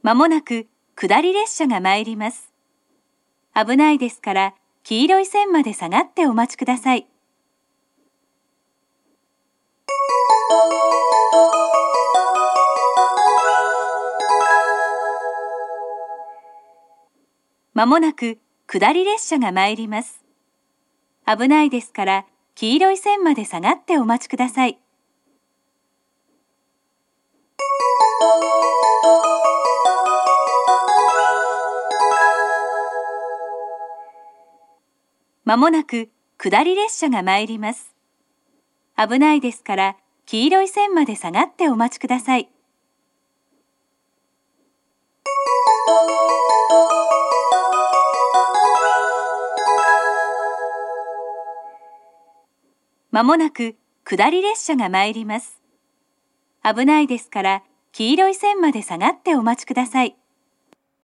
まもなく下り列車が参ります。危ないですから黄色い線まで下がってお待ちください。まもなく下り列車が参ります。危ないですから黄色い線まで下がってお待ちください。まもなく下り列車が参ります。危ないですから黄色い線まで下がってお待ちください。まもなく下り列車が参ります。危ないですから黄色い線まで下がってお待ちください。